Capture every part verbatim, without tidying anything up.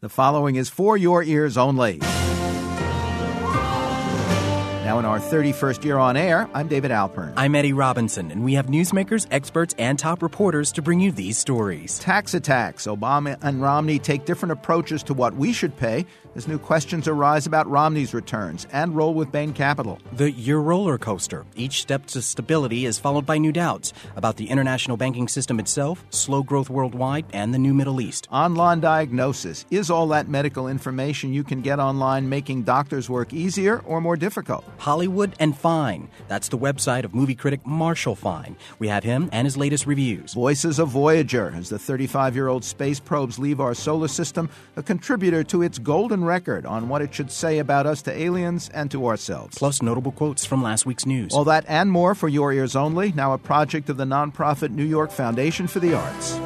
The following is for your ears only. Now in our thirty-first year on air, I'm David Alpern. I'm Eddie Robinson, and we have newsmakers, experts, and top reporters to bring you these stories. Tax attacks. Obama and Romney take different approaches to what we should pay as new questions arise about Romney's returns and role with Bain Capital. The year roller coaster. Each step to stability is followed by new doubts about the international banking system itself, slow growth worldwide, and the new Middle East. Online diagnosis. Is all that medical information you can get online making doctors' work easier or more difficult? Hollywood and Fine. That's the website of movie critic Marshall Fine. We have him and his latest reviews. Voices of Voyager. As the thirty-five-year-old space probes leave our solar system, a contributor to its golden record on what it should say about us to aliens and to ourselves. Plus notable quotes from last week's news. All that and more for your ears only, now a project of the nonprofit New York Foundation for the Arts.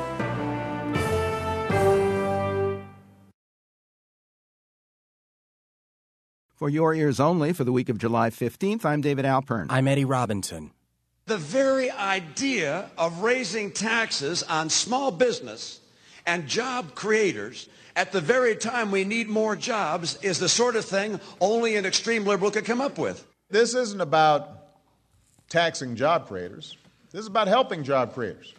For your ears only for the week of July fifteenth, I'm David Alpern. I'm Eddie Robinson. The very idea of raising taxes on small business and job creators at the very time we need more jobs is the sort of thing only an extreme liberal could come up with. This isn't about taxing job creators. This is about helping job creators.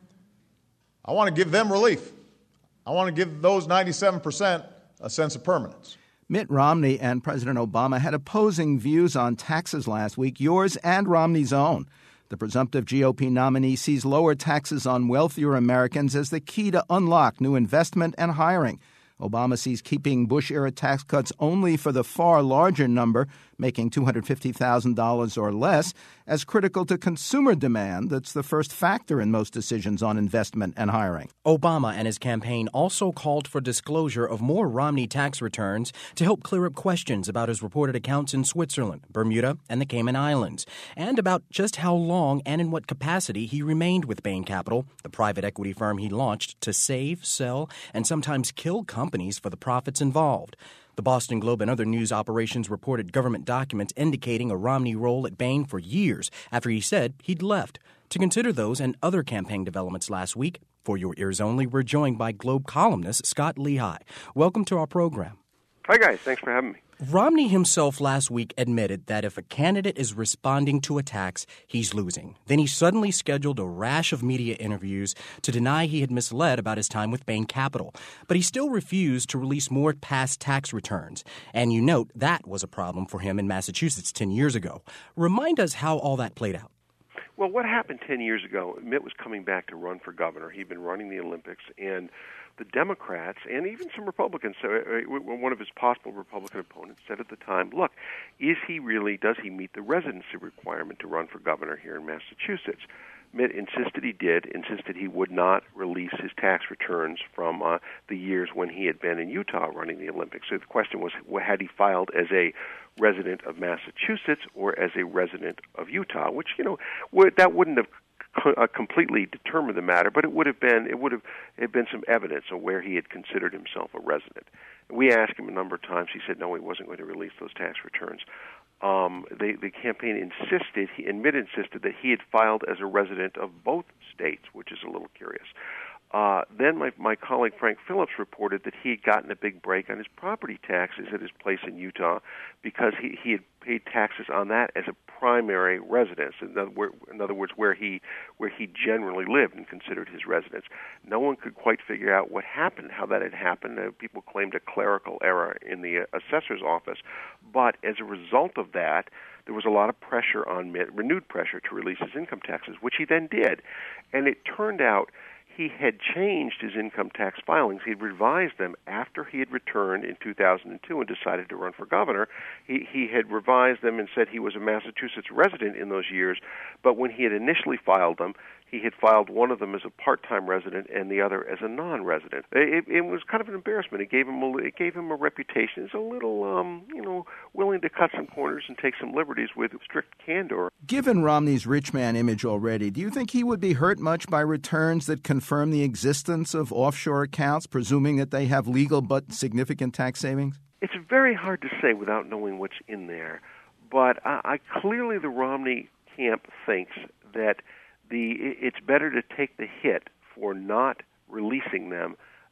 I want to give them relief. I want to give those ninety-seven percent a sense of permanence. Mitt Romney and President Obama had opposing views on taxes last week, yours and Romney's own. The presumptive G O P nominee sees lower taxes on wealthier Americans as the key to unlock new investment and hiring. Obama sees keeping Bush-era tax cuts only for the far larger number, making two hundred fifty thousand dollars or less, as critical to consumer demand that's the first factor in most decisions on investment and hiring. Obama and his campaign also called for disclosure of more Romney tax returns to help clear up questions about his reported accounts in Switzerland, Bermuda, and the Cayman Islands, and about just how long and in what capacity he remained with Bain Capital, the private equity firm he launched to save, sell, and sometimes kill companies for the profits involved. The Boston Globe and other news operations reported government documents indicating a Romney role at Bain for years after he said he'd left. To consider those and other campaign developments last week, for your ears only, we're joined by Globe columnist Scott Lehigh. Welcome to our program. Hi, guys. Thanks for having me. Romney himself last week admitted that if a candidate is responding to attacks, he's losing. Then he suddenly scheduled a rash of media interviews to deny he had misled about his time with Bain Capital. But he still refused to release more past tax returns. And you note that was a problem for him in Massachusetts ten years ago. Remind us how all that played out. Well, what happened ten years ago, Mitt was coming back to run for governor. He'd been running the Olympics, and the Democrats and even some Republicans, so one of his possible Republican opponents said at the time, look, is he really, does he meet the residency requirement to run for governor here in Massachusetts? Mitt insisted he did, insisted he would not release his tax returns from uh, the years when he had been in Utah running the Olympics. So the question was, had he filed as a resident of Massachusetts or as a resident of Utah, which, you know, would, that wouldn't have Uh, completely determine the matter, but it would have been it would have it had been some evidence of where he had considered himself a resident. We asked him a number of times. He said no, he wasn't going to release those tax returns. Um, they, the campaign insisted, he and Mitt insisted that he had filed as a resident of both states, which is a little curious. Uh, then my, my colleague Frank Phillips reported that he had gotten a big break on his property taxes at his place in Utah because he, he had paid taxes on that as a primary residence. In other, word, in other words, where he where he generally lived and considered his residence. No one could quite figure out what happened, how that had happened. Uh, people claimed a clerical error in the uh, assessor's office, but as a result of that, there was a lot of pressure on Mitt, renewed pressure to release his income taxes, which he then did, and it turned out he had changed his income tax filings. He had revised them after he had returned in two thousand two and decided to run for governor. He, he had revised them and said he was a Massachusetts resident in those years, but when he had initially filed them, he had filed one of them as a part-time resident and the other as a non-resident. It, it was kind of an embarrassment. It gave him a, it gave him a reputation as a little, um, you know, willing to cut some corners and take some liberties with strict candor. Given Romney's rich man image already, do you think he would be hurt much by returns that confirm the existence of offshore accounts, presuming that they have legal but significant tax savings? It's very hard to say without knowing what's in there. But I, I clearly the Romney camp thinks that The, it's better to take the hit for not releasing them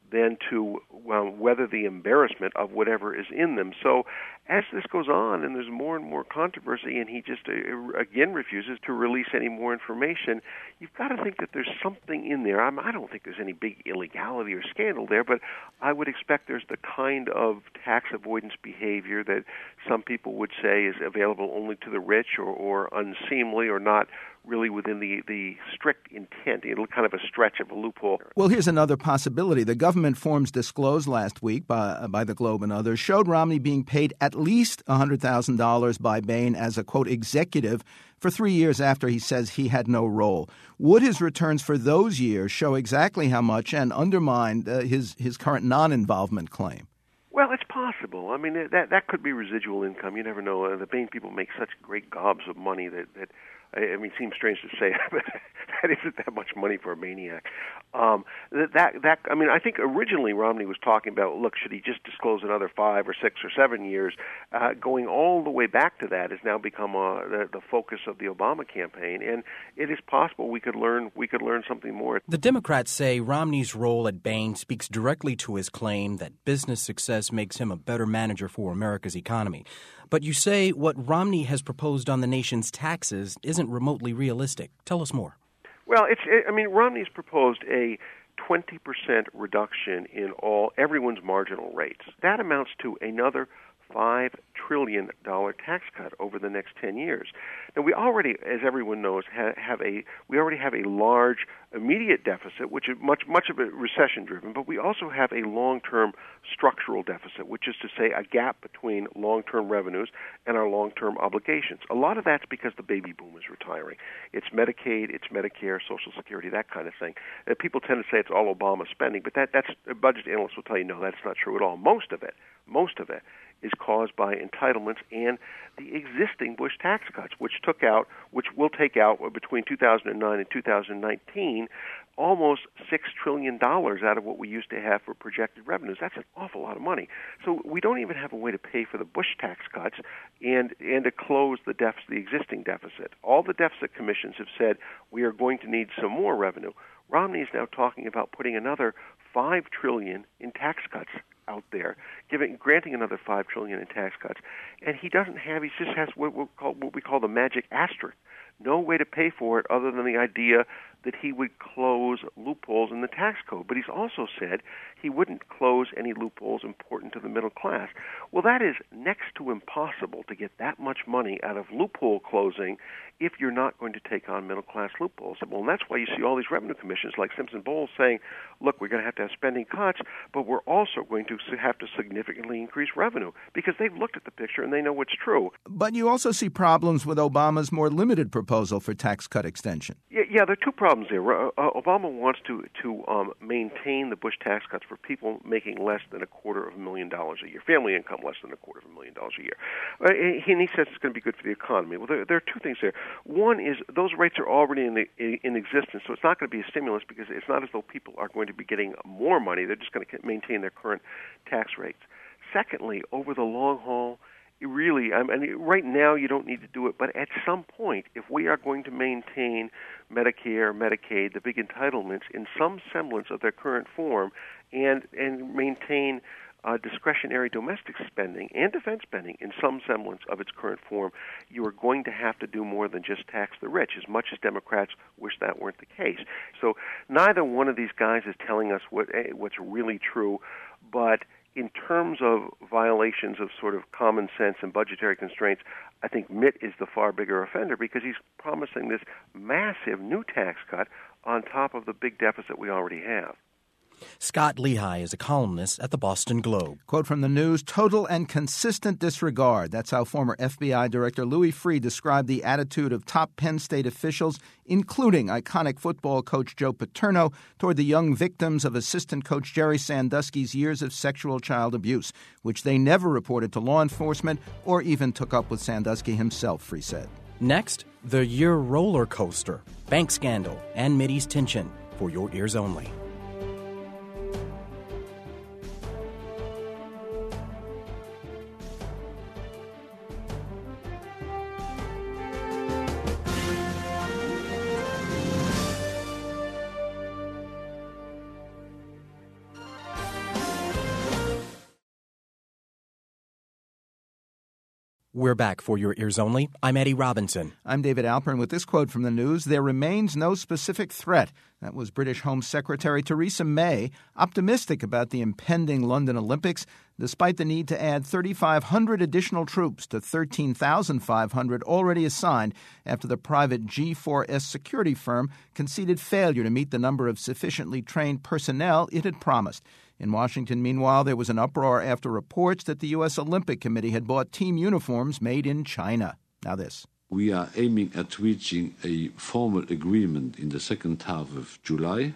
than to well, weather the embarrassment of whatever is in them. So as this goes on and there's more and more controversy and he just, uh, again, refuses to release any more information, you've got to think that there's something in there. I'm, I don't think there's any big illegality or scandal there, but I would expect there's the kind of tax avoidance behavior that some people would say is available only to the rich or, or unseemly or not really within the, the strict intent, you know, kind of a stretch of a loophole. Well, here's another possibility. The government forms disclosed last week by, by the Globe and others showed Romney being paid at least one hundred thousand dollars by Bain as a, quote, executive for three years after he says he had no role. Would his returns for those years show exactly how much and undermine uh, his, his current non-involvement claim? Well, it's possible. I mean, that that could be residual income. You never know. Uh, the Bain people make such great gobs of money that, that I mean, it seems strange to say, but that isn't that much money for a maniac. Um, that, that, that, I mean, I think originally Romney was talking about, look, should he just disclose another five or six or seven years? Uh, going all the way back to that has now become uh, the, the focus of the Obama campaign, and it is possible we could learn we could learn something more. The Democrats say Romney's role at Bain speaks directly to his claim that business success makes him a better manager for America's economy. But you say what Romney has proposed on the nation's taxes isn't remotely realistic. Tell us more. Well, it's. I mean, Romney's proposed a twenty percent reduction in all everyone's marginal rates. That amounts to another five trillion dollars tax cut over the next ten years. Now, we already, as everyone knows, ha- have a we already have a large immediate deficit, which is much much of it recession-driven, but we also have a long-term structural deficit, which is to say a gap between long-term revenues and our long-term obligations. A lot of that's because the baby boom is retiring. It's Medicaid, it's Medicare, Social Security, that kind of thing. Uh, people tend to say it's all Obama spending, but that that's budget analysts will tell you, no, that's not true at all. Most of it, most of it is caused by entitlements and the existing Bush tax cuts, which took out, which will take out between two thousand nine and two thousand nineteen, almost six trillion dollars out of what we used to have for projected revenues. That's an awful lot of money. So we don't even have a way to pay for the Bush tax cuts and and to close the deficit, the existing deficit. All the deficit commissions have said we are going to need some more revenue. Romney is now talking about putting another five trillion dollars in tax cuts out there, giving, granting another five trillion dollars in tax cuts, and he doesn't have. He just has what we call, what we call the magic asterisk. No way to pay for it other than the idea that he would close loopholes in the tax code. But he's also said he wouldn't close any loopholes important to the middle class. Well, that is next to impossible to get that much money out of loophole closing if you're not going to take on middle-class loopholes. Well, and that's why you see all these revenue commissions like Simpson-Bowles saying, look, we're going to have to have spending cuts, but we're also going to have to significantly increase revenue because they've looked at the picture and they know what's true. But you also see problems with Obama's more limited proposal for tax cut extension. Yeah, yeah, there are two problems there. Uh, Obama wants to, to um, maintain the Bush tax cuts for people making less than a quarter of a million dollars a year, family income less than a quarter of a million dollars a year. Uh, and he says it's going to be good for the economy. Well, there, there are two things there. One is those rates are already in, the, in existence, so it's not going to be a stimulus because it's not as though people are going to be getting more money. They're just going to maintain their current tax rates. Secondly, over the long haul, you really, I mean, right now you don't need to do it, but at some point, if we are going to maintain Medicare, Medicaid, the big entitlements in some semblance of their current form, and and maintain uh, discretionary domestic spending and defense spending in some semblance of its current form, you are going to have to do more than just tax the rich, as much as Democrats wish that weren't the case. So neither one of these guys is telling us what what's really true, but in terms of violations of sort of common sense and budgetary constraints, I think Mitt is the far bigger offender because he's promising this massive new tax cut on top of the big deficit we already have. Scott Lehigh is a columnist at the Boston Globe. Quote from the news, total and consistent disregard. That's how former F B I Director Louis Freeh described the attitude of top Penn State officials, including iconic football coach Joe Paterno, toward the young victims of assistant coach Jerry Sandusky's years of sexual child abuse, which they never reported to law enforcement or even took up with Sandusky himself, Freeh said. Next, the year roller coaster, bank scandal, and Mideast tension for your ears only. We're back for your ears only. I'm Eddie Robinson. I'm David Alpern with this quote from the news. There remains no specific threat. That was British Home Secretary Theresa May, optimistic about the impending London Olympics, despite the need to add thirty-five hundred additional troops to thirteen thousand five hundred already assigned after the private G four S security firm conceded failure to meet the number of sufficiently trained personnel it had promised. In Washington, meanwhile, there was an uproar after reports that the U S Olympic Committee had bought team uniforms made in China. Now this. We are aiming at reaching a formal agreement in the second half of July,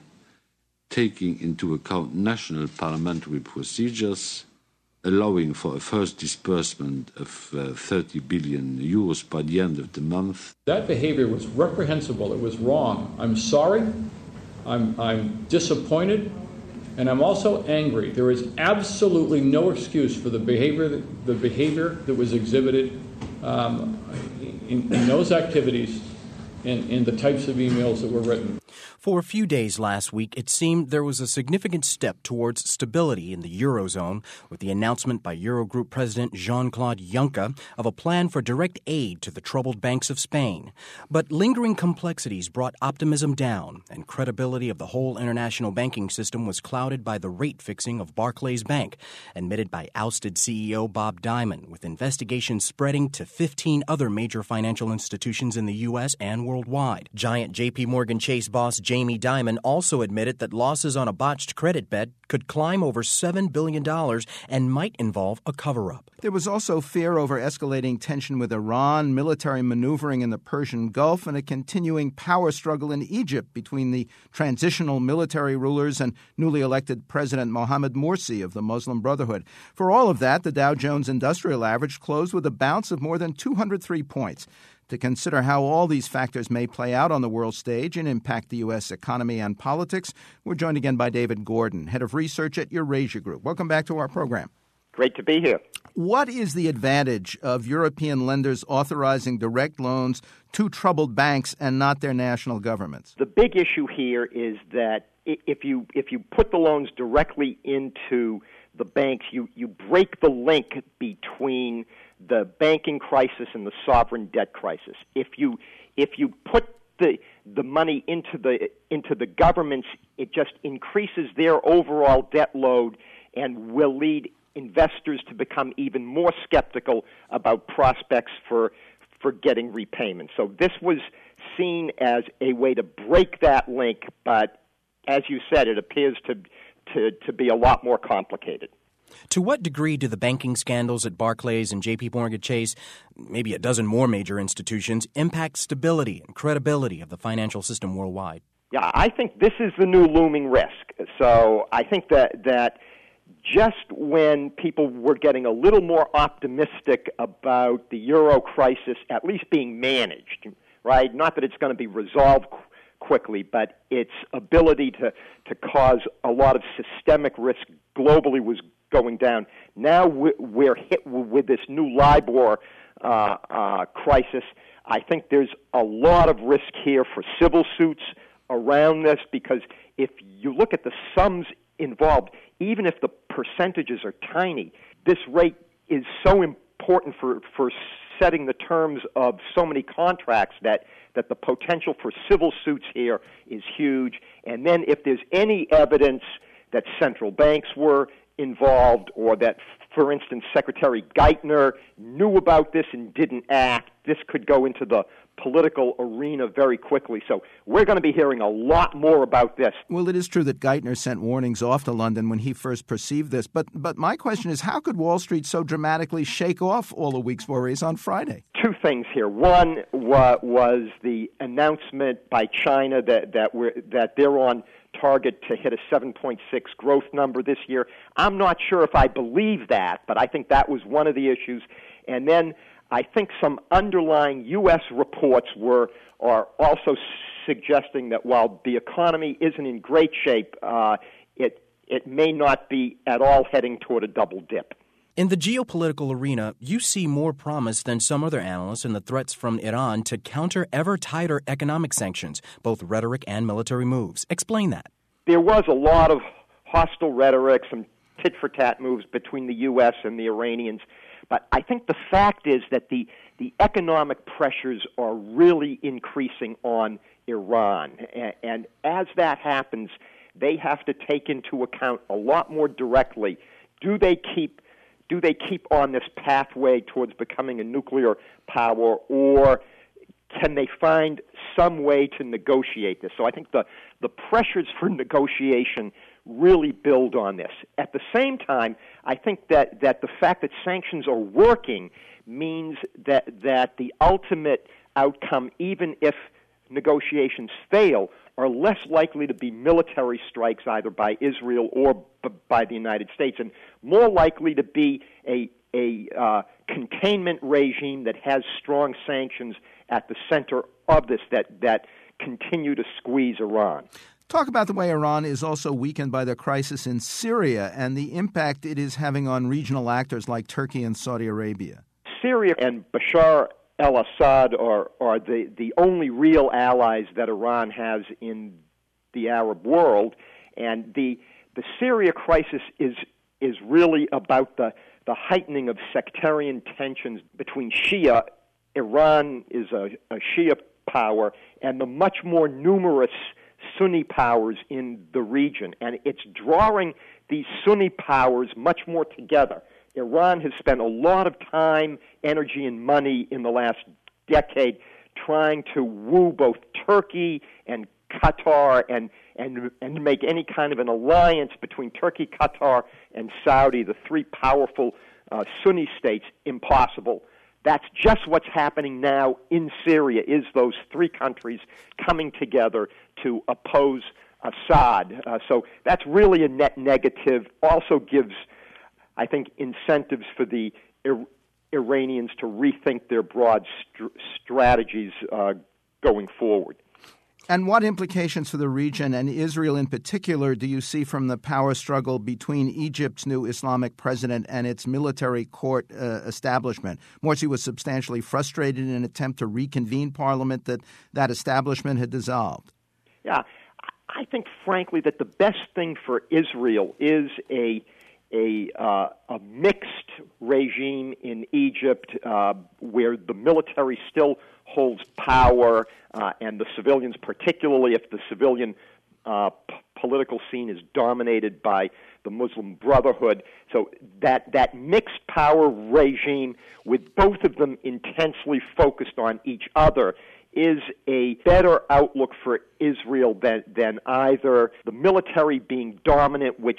taking into account national parliamentary procedures, allowing for a first disbursement of uh, thirty billion euros by the end of the month. That behavior was reprehensible. It was wrong. I'm sorry. I'm, I'm disappointed. And I'm also angry. There is absolutely no excuse for the behavior that, the behavior that was exhibited um, in, in those activities and in the types of emails that were written. For a few days last week, it seemed there was a significant step towards stability in the Eurozone with the announcement by Eurogroup President Jean-Claude Juncker of a plan for direct aid to the troubled banks of Spain. But lingering complexities brought optimism down, and credibility of the whole international banking system was clouded by the rate fixing of Barclays Bank, admitted by ousted C E O Bob Diamond, with investigations spreading to fifteen other major financial institutions in the U S and worldwide. Giant J P Morgan Chase boss Jamie Dimon also admitted that losses on a botched credit bet could climb over seven billion dollars and might involve a cover-up. There was also fear over escalating tension with Iran, military maneuvering in the Persian Gulf, and a continuing power struggle in Egypt between the transitional military rulers and newly elected President Mohamed Morsi of the Muslim Brotherhood. For all of that, the Dow Jones Industrial Average closed with a bounce of more than two hundred three points. To consider how all these factors may play out on the world stage and impact the U S economy and politics, we're joined again by David Gordon, head of research at Eurasia Group. Welcome back to our program. Great to be here. What is the advantage of European lenders authorizing direct loans to troubled banks and not their national governments? The big issue here is that if you if you put the loans directly into the banks, you, you break the link between the banking crisis and the sovereign debt crisis. If you if you put the the money into the into the governments, it just increases their overall debt load and will lead investors to become even more skeptical about prospects for for getting repayment. So this was seen as a way to break that link, but as you said, it appears to to, to be a lot more complicated. To what degree do the banking scandals at Barclays and J P Morgan Chase, maybe a dozen more major institutions, impact stability and credibility of the financial system worldwide? Yeah, I think this is the new looming risk. So I think that that just when people were getting a little more optimistic about the euro crisis at least being managed, right? Not that it's going to be resolved qu- quickly, but its ability to, to cause a lot of systemic risk globally was going down. Now we're hit with this new LIBOR uh, uh, crisis. I think there's a lot of risk here for civil suits around this, because if you look at the sums involved, even if the percentages are tiny, this rate is so important for, for setting the terms of so many contracts that, that the potential for civil suits here is huge. And then if there's any evidence that central banks were involved, or that, for instance, Secretary Geithner knew about this and didn't act, this could go into the political arena very quickly. So we're going to be hearing a lot more about this. Well, it is true that Geithner sent warnings off to London when he first perceived this. But but my question is, how could Wall Street so dramatically shake off all the week's worries on Friday? Two things here. One wa- was the announcement by China that that we're, that they're on target to hit a seven point six growth number this year. I'm not sure if I believe that, but I think that was one of the issues. And then I think some underlying U S reports were are also suggesting that while the economy isn't in great shape, uh, it it may not be at all heading toward a double dip. In the geopolitical arena, you see more promise than some other analysts in the threats from Iran to counter ever tighter economic sanctions, both rhetoric and military moves. Explain that. There was a lot of hostile rhetoric, some tit-for-tat moves between the U S and the Iranians. But I think the fact is that the, the economic pressures are really increasing on Iran. And, and as that happens, they have to take into account a lot more directly, do they keep do they keep on this pathway towards becoming a nuclear power, or can they find some way to negotiate this? So I think the, the pressures for negotiation really build on this. At the same time, I think that, that the fact that sanctions are working means that, that the ultimate outcome, even if negotiations fail, are less likely to be military strikes either by Israel or b- by the United States, and more likely to be a, a uh, containment regime that has strong sanctions at the center of this that, that continue to squeeze Iran. Talk about the way Iran is also weakened by the crisis in Syria and the impact it is having on regional actors like Turkey and Saudi Arabia. Syria and Bashar al-Assad are, are the, the only real allies that Iran has in the Arab world, and the the Syria crisis is is really about the, the heightening of sectarian tensions between Shia. Iran is a, a Shia power, and the much more numerous Sunni powers in the region, and it's drawing these Sunni powers much more together. Iran has spent a lot of time, energy, and money in the last decade trying to woo both Turkey and Qatar and, and, and make any kind of an alliance between Turkey, Qatar, and Saudi, the three powerful uh, Sunni states, impossible. That's just what's happening now in Syria, is those three countries coming together to oppose Assad. Uh, so that's really a net negative, also gives, I think, incentives for the Ir- Iranians to rethink their broad st- strategies uh, going forward. And what implications for the region and Israel in particular do you see from the power struggle between Egypt's new Islamic president and its military court uh, establishment? Morsi was substantially frustrated in an attempt to reconvene parliament that that establishment had dissolved. Yeah, I think, frankly, that the best thing for Israel is a a, uh, a mixed regime in Egypt uh, where the military still holds power uh, and the civilians, particularly if the civilian uh, p- political scene is dominated by the Muslim Brotherhood. So that, that mixed power regime with both of them intensely focused on each other is a better outlook for Israel than, than either the military being dominant, which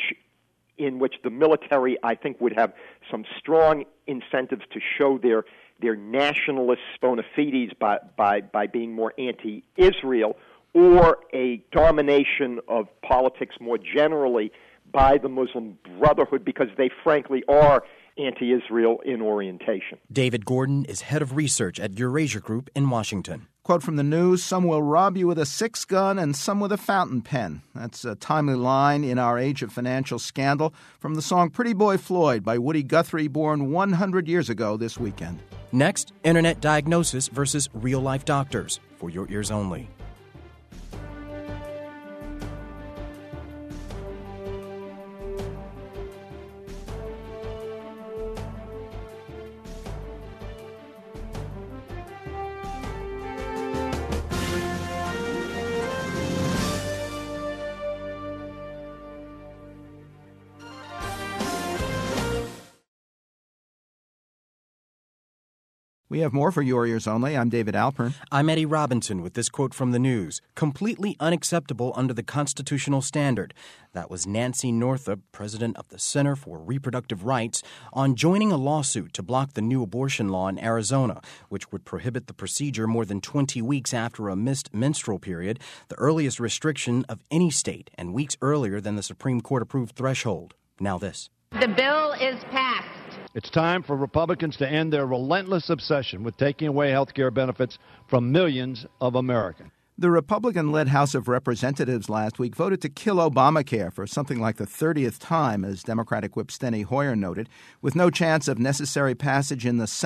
in which the military, I think, would have some strong incentives to show their their nationalist bona fides by, by, by being more anti-Israel, or a domination of politics more generally by the Muslim Brotherhood, because they frankly are anti-Israel in orientation. David Gordon is head of research at Eurasia Group in Washington. Quote from the news, "Some will rob you with a six-gun and some with a fountain pen." That's a timely line in our age of financial scandal from the song Pretty Boy Floyd by Woody Guthrie, born one hundred years ago this weekend. Next, internet diagnosis versus real-life doctors, for your ears only. We have more for Your Ears Only. I'm David Alpern. I'm Eddie Robinson with this quote from the news. "Completely unacceptable under the constitutional standard." That was Nancy Northup, president of the Center for Reproductive Rights, on joining a lawsuit to block the new abortion law in Arizona, which would prohibit the procedure more than twenty weeks after a missed menstrual period, the earliest restriction of any state, and weeks earlier than the Supreme Court-approved threshold. Now this. The bill is passed. It's time for Republicans to end their relentless obsession with taking away health care benefits from millions of Americans. The Republican-led House of Representatives last week voted to kill Obamacare for something like the thirtieth time, as Democratic Whip Steny Hoyer noted. With no chance of necessary passage in the Senate,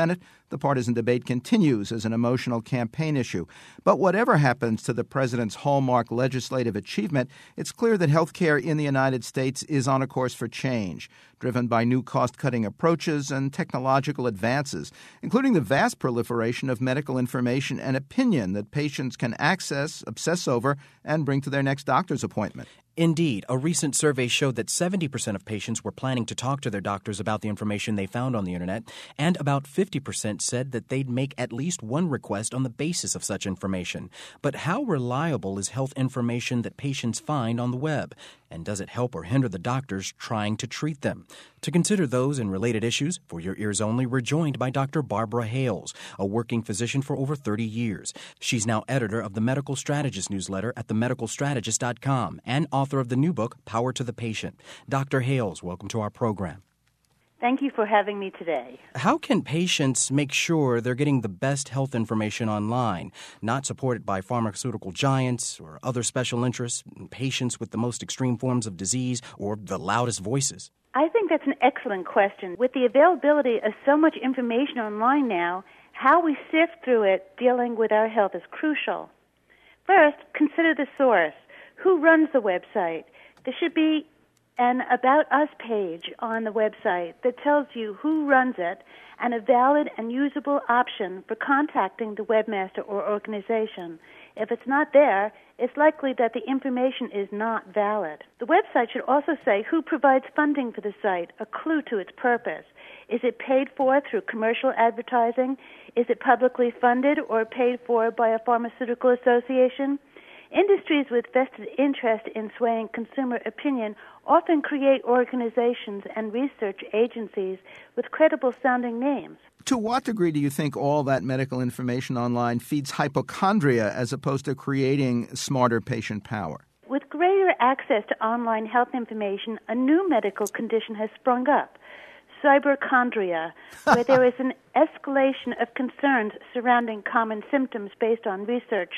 The partisan debate continues as an emotional campaign issue. But whatever happens to the president's hallmark legislative achievement, it's clear that health care in the United States is on a course for change, driven by new cost-cutting approaches and technological advances, including the vast proliferation of medical information and opinion that patients can access, obsess over, and bring to their next doctor's appointment. Indeed, a recent survey showed that seventy percent of patients were planning to talk to their doctors about the information they found on the internet, and about fifty percent said that they'd make at least one request on the basis of such information. But how reliable is health information that patients find on the web? And does it help or hinder the doctors trying to treat them? To consider those and related issues, for your ears only, we're joined by Doctor Barbara Hales, a working physician for over thirty years. She's now editor of the Medical Strategist newsletter at the medical strategist dot com and author of the new book, Power to the Patient. Doctor Hales, welcome to our program. Thank you for having me today. How can patients make sure they're getting the best health information online, not supported by pharmaceutical giants or other special interests, patients with the most extreme forms of disease or the loudest voices? I think that's an excellent question. With the availability of so much information online now, how we sift through it dealing with our health is crucial. First, consider the source. Who runs the website? There should be an About Us page on the website that tells you who runs it and a valid and usable option for contacting the webmaster or organization. If it's not there, it's likely that the information is not valid. The website should also say who provides funding for the site, a clue to its purpose. Is it paid for through commercial advertising? Is it publicly funded or paid for by a pharmaceutical association? Industries with vested interest in swaying consumer opinion often create organizations and research agencies with credible-sounding names. To what degree do you think all that medical information online feeds hypochondria as opposed to creating smarter patient power? With greater access to online health information, a new medical condition has sprung up, cyberchondria, where there is an escalation of concerns surrounding common symptoms based on research.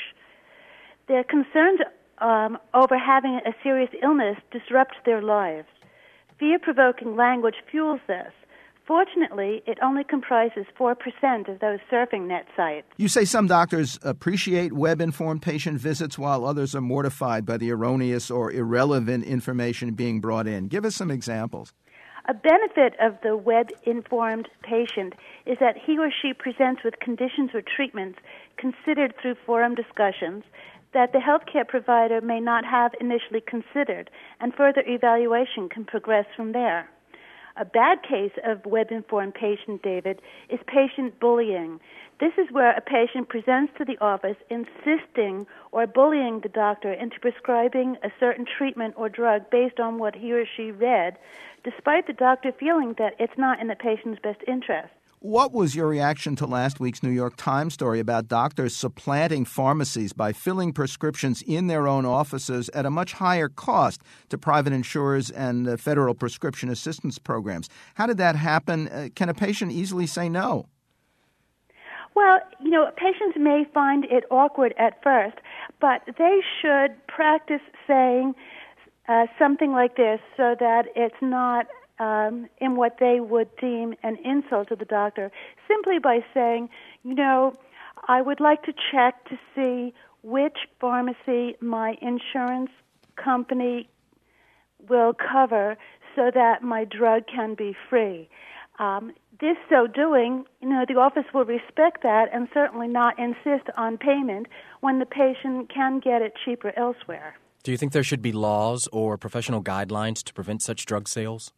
Their concerns um, over having a serious illness disrupts their lives. Fear-provoking language fuels this. Fortunately, it only comprises four percent of those surfing net sites. You say some doctors appreciate web-informed patient visits while others are mortified by the erroneous or irrelevant information being brought in. Give us some examples. A benefit of the web-informed patient is that he or she presents with conditions or treatments considered through forum discussions that the healthcare provider may not have initially considered, and further evaluation can progress from there. A bad case of web-informed patient, David, is patient bullying. This is where a patient presents to the office insisting or bullying the doctor into prescribing a certain treatment or drug based on what he or she read, despite the doctor feeling that it's not in the patient's best interest. What was your reaction to last week's New York Times story about doctors supplanting pharmacies by filling prescriptions in their own offices at a much higher cost to private insurers and uh, federal prescription assistance programs? How did that happen? Uh, can a patient easily say no? Well, you know, patients may find it awkward at first, but they should practice saying uh, something like this so that it's not Um, in what they would deem an insult to the doctor, simply by saying, you know, I would like to check to see which pharmacy my insurance company will cover so that my drug can be free. Um, this so doing, you know, the office will respect that and certainly not insist on payment when the patient can get it cheaper elsewhere. Do you think there should be laws or professional guidelines to prevent such drug sales?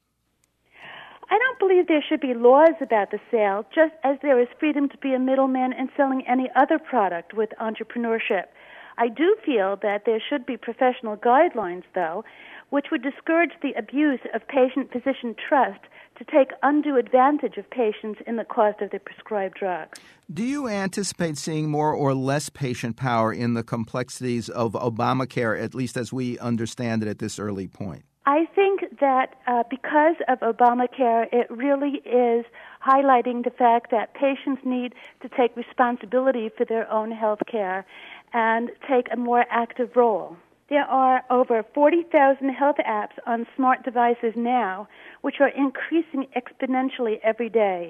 I don't believe there should be laws about the sale, just as there is freedom to be a middleman in selling any other product with entrepreneurship. I do feel that there should be professional guidelines, though, which would discourage the abuse of patient-physician trust to take undue advantage of patients in the cost of their prescribed drugs. Do you anticipate seeing more or less patient power in the complexities of Obamacare, at least as we understand it at this early point? I think that uh, because of Obamacare, it really is highlighting the fact that patients need to take responsibility for their own health care and take a more active role. There are over forty thousand health apps on smart devices now, which are increasing exponentially every day.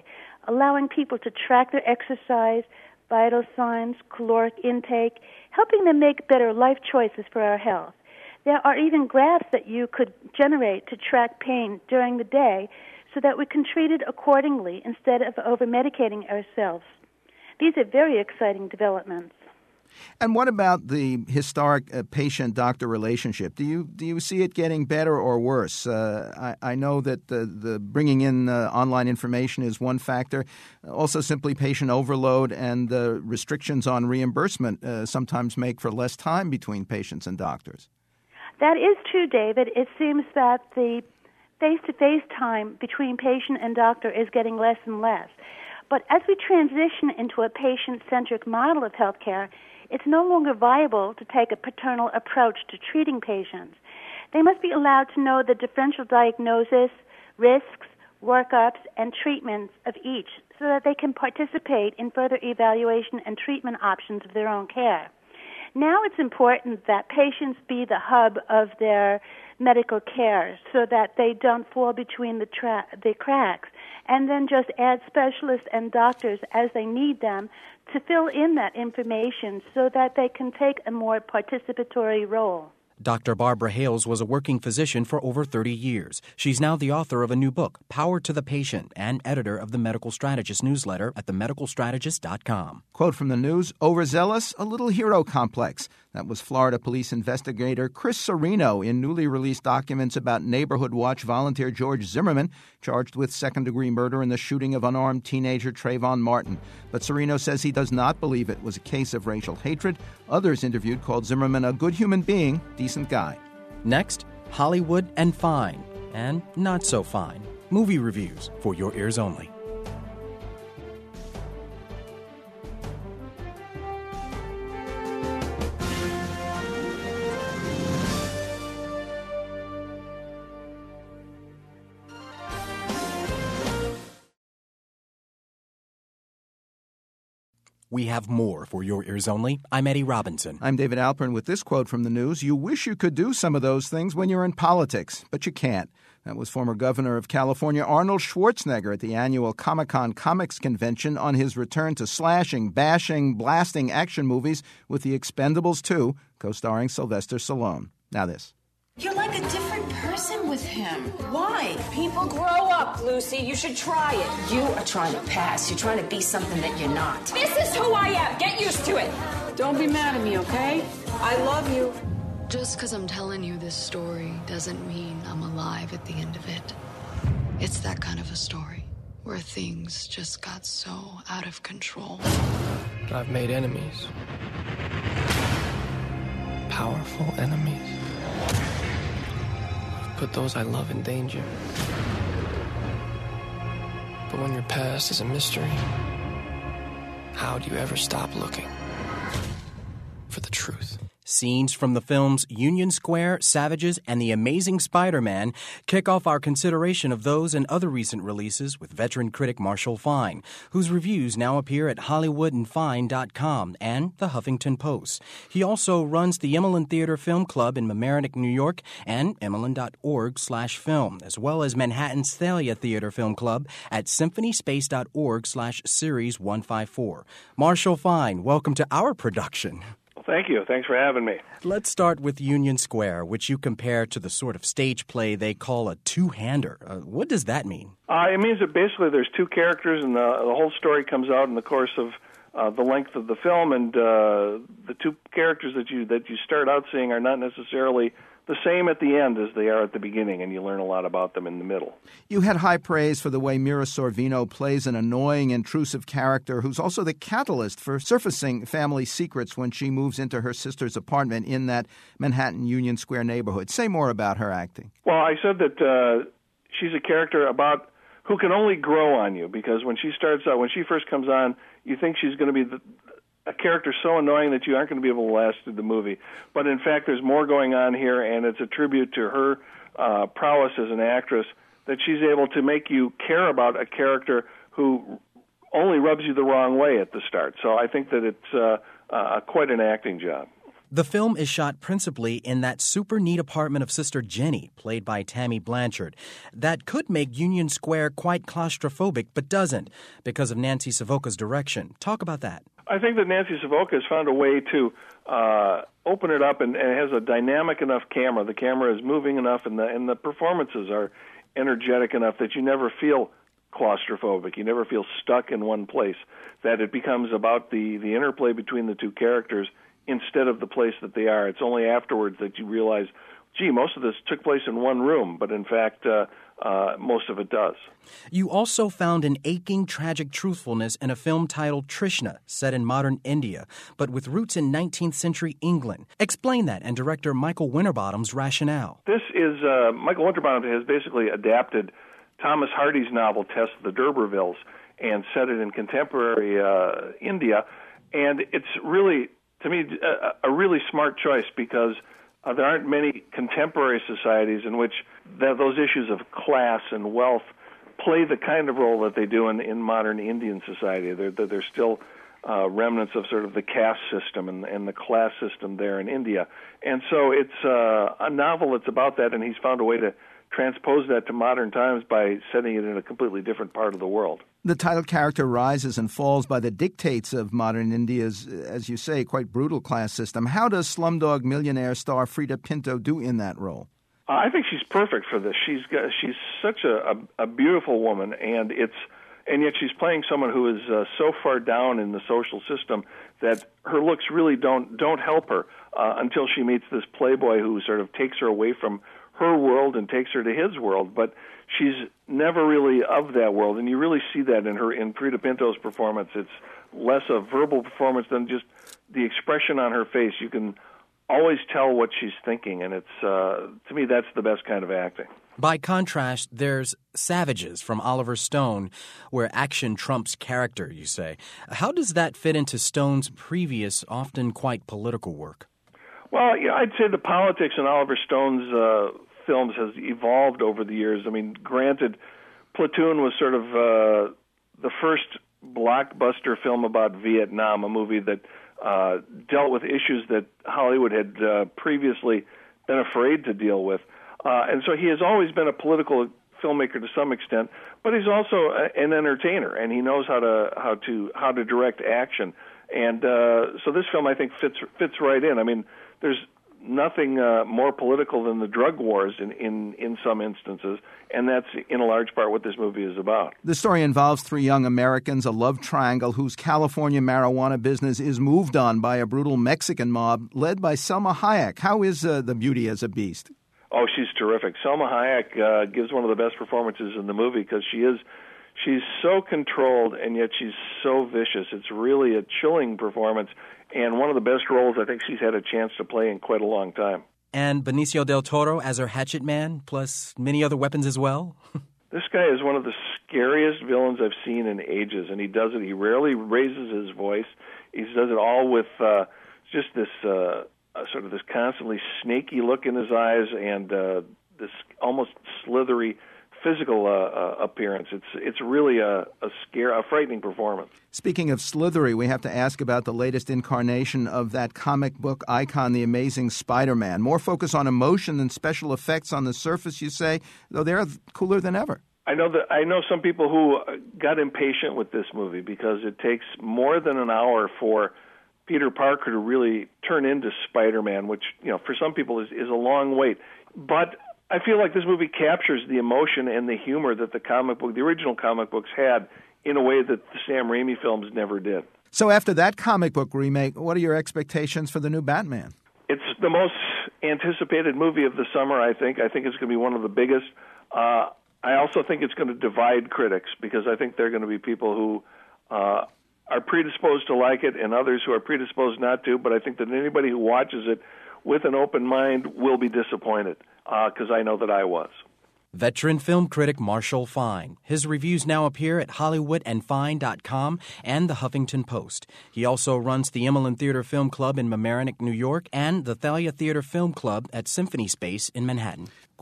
allowing people to track their exercise, vital signs, caloric intake, helping them make better life choices for our health. There are even graphs that you could generate to track pain during the day so that we can treat it accordingly instead of over-medicating ourselves. These are very exciting developments. And what about the historic uh, patient-doctor relationship? Do you do you see it getting better or worse? Uh, I, I know that the, the bringing in uh, online information is one factor. Also, simply patient overload and the restrictions on reimbursement uh, sometimes make for less time between patients and doctors. That is true, David. It seems that the face-to-face time between patient and doctor is getting less and less. But as we transition into a patient-centric model of healthcare, it's no longer viable to take a paternal approach to treating patients. They must be allowed to know the differential diagnosis, risks, workups, and treatments of each so that they can participate in further evaluation and treatment options of their own care. Now it's important that patients be the hub of their medical care so that they don't fall between the, tra- the cracks, and then just add specialists and doctors as they need them to fill in that information so that they can take a more participatory role. Doctor Barbara Hales was a working physician for over thirty years. She's now the author of a new book, Power to the Patient, and editor of the Medical Strategist newsletter at the medical strategist dot com. Quote from the news, overzealous, a little hero complex. That was Florida police investigator Chris Serino in newly released documents about Neighborhood Watch volunteer George Zimmerman, charged with second-degree murder in the shooting of unarmed teenager Trayvon Martin. But Serino says he does not believe it was a case of racial hatred. Others interviewed called Zimmerman a good human being, decent guy. Next, Hollywood and fine, and not so fine. Movie reviews for your ears only. We have more for your ears only. I'm Eddie Robinson. I'm David Alpern with this quote from the news. You wish you could do some of those things when you're in politics, but you can't. That was former Governor of California Arnold Schwarzenegger at the annual Comic-Con Comics Convention on his return to slashing, bashing, blasting action movies with The Expendables two, co-starring Sylvester Stallone. Now this. You're like a different person with him. Why? People grow up, Lucy. You should try it. You are trying to pass. You're trying to be something that you're not. This is who I am. Get used to it. Don't be mad at me, okay? I love you. Just because I'm telling you this story doesn't mean I'm alive at the end of it. It's that kind of a story where things just got so out of control. I've made enemies. Powerful enemies. Put those I love in danger. But when your past is a mystery, how do you ever stop looking for the truth? Scenes from the films Union Square, Savages, and The Amazing Spider-Man kick off our consideration of those and other recent releases with veteran critic Marshall Fine, whose reviews now appear at hollywood and fine dot com and the Huffington Post. He also runs the Emmelyn Theater Film Club in Mamaroneck, New York, and emmelyn dot org slash film, as well as Manhattan's Thalia Theater Film Club at symphony space dot org slash series one five four. Marshall Fine, welcome to our production. Thank you. Thanks for having me. Let's start with Union Square, which you compare to the sort of stage play they call a two-hander. Uh, what does that mean? Uh, it means that basically there's two characters, and the, the whole story comes out in the course of uh, the length of the film, and uh, the two characters that you that you start out seeing are not necessarily the same at the end as they are at the beginning, and you learn a lot about them in the middle. You had high praise for the way Mira Sorvino plays an annoying, intrusive character who's also the catalyst for surfacing family secrets when she moves into her sister's apartment in that Manhattan Union Square neighborhood. Say more about her acting. Well, I said that uh, she's a character about who can only grow on you, because when she starts out, when she first comes on, you think she's going to be the a character so annoying that you aren't going to be able to last through the movie. But in fact, there's more going on here, and it's a tribute to her uh, prowess as an actress that she's able to make you care about a character who only rubs you the wrong way at the start. So I think that it's uh, uh, quite an acting job. The film is shot principally in that super neat apartment of Sister Jenny, played by Tammy Blanchard. That could make Union Square quite claustrophobic, but doesn't, because of Nancy Savoca's direction. Talk about that. I think that Nancy Savoca has found a way to uh, open it up, and, and it has a dynamic enough camera. The camera is moving enough, and the, and the performances are energetic enough that you never feel claustrophobic. You never feel stuck in one place, that it becomes about the, the interplay between the two characters instead of the place that they are. It's only afterwards that you realize, gee, most of this took place in one room, but in fact, uh, uh, most of it does. You also found an aching, tragic truthfulness in a film titled Trishna, set in modern India, but with roots in nineteenth century England. Explain that and director Michael Winterbottom's rationale. This is, uh, Michael Winterbottom has basically adapted Thomas Hardy's novel Tess of the D'Urbervilles and set it in contemporary uh, India, and it's really, to me, a, a really smart choice because Uh, there aren't many contemporary societies in which the, those issues of class and wealth play the kind of role that they do in, in modern Indian society. They're, they're still uh, remnants of sort of the caste system and, and the class system there in India. And so it's uh, a novel that's about that, and he's found a way to transpose that to modern times by setting it in a completely different part of the world. The title character rises and falls by the dictates of modern India's, as you say, quite brutal class system. How does Slumdog Millionaire star Frida Pinto do in that role? Uh, I think she's perfect for this. She's got, she's such a, a, a beautiful woman, and it's and yet she's playing someone who is uh, so far down in the social system that her looks really don't don't help her uh, until she meets this playboy who sort of takes her away from her world and takes her to his world. But she's never really of that world, and you really see that in her in Frida Pinto's performance. It's less a verbal performance than just the expression on her face. You can always tell what she's thinking, and it's uh, to me that's the best kind of acting. By contrast, there's Savages from Oliver Stone, where action trumps character, you say. How does that fit into Stone's previous, often quite political work? Well, yeah, I'd say the politics in Oliver Stone's uh, films has evolved over the years. I mean, granted, Platoon was sort of uh, the first blockbuster film about Vietnam, a movie that uh, dealt with issues that Hollywood had uh, previously been afraid to deal with. Uh, and so he has always been a political filmmaker to some extent, but he's also a, an entertainer, and he knows how to how to how to direct action. And uh, so this film, I think, fits fits right in. I mean, there's nothing uh, more political than the drug wars in, in, in some instances, and that's in a large part what this movie is about. The story involves three young Americans, a love triangle whose California marijuana business is moved on by a brutal Mexican mob led by Selma Hayek. How is uh, the beauty as a beast? Oh, she's terrific. Selma Hayek uh, gives one of the best performances in the movie because she is she's so controlled and yet she's so vicious. It's really a chilling performance and one of the best roles I think she's had a chance to play in quite a long time. And Benicio del Toro as her hatchet man, plus many other weapons as well? This guy is one of the scariest villains I've seen in ages, and he does it. He rarely raises his voice. He does it all with uh, just this... Uh, Uh, sort of this constantly snaky look in his eyes and uh, this almost slithery physical uh, uh, appearance. It's it's really a, a scare, a frightening performance. Speaking of slithery, we have to ask about the latest incarnation of that comic book icon, The Amazing Spider-Man. More focus on emotion than special effects on the surface, you say, though they're cooler than ever. I know that I know some people who got impatient with this movie because it takes more than an hour for Peter Parker to really turn into Spider-Man, which, you know, for some people is, is a long wait. But I feel like this movie captures the emotion and the humor that the comic book, the original comic books had in a way that the Sam Raimi films never did. So after that comic book remake, what are your expectations for the new Batman? It's the most anticipated movie of the summer, I think. I think it's going to be one of the biggest. Uh, I also think it's going to divide critics because I think there are going to be people who uh, are predisposed to like it and others who are predisposed not to, but I think that anybody who watches it with an open mind will be disappointed, because uh, I know that I was. Veteran film critic Marshall Fine. His reviews now appear at Hollywood and Fine dot com and the Huffington Post. He also runs the Emmeline Theater Film Club in Mamaroneck, New York, and the Thalia Theater Film Club at Symphony Space in Manhattan.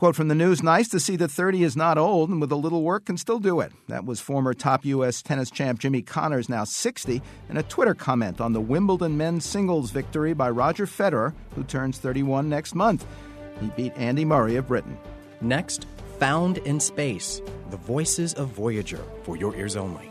Quote from the news, nice to see that thirty is not old and with a little work can still do it. That was former top U S tennis champ Jimmy Connors, now sixty, in a Twitter comment on the Wimbledon men's singles victory by Roger Federer, who turns thirty-one next month. He beat Andy Murray of Britain. Next, Found in Space, the voices of Voyager, for your ears only.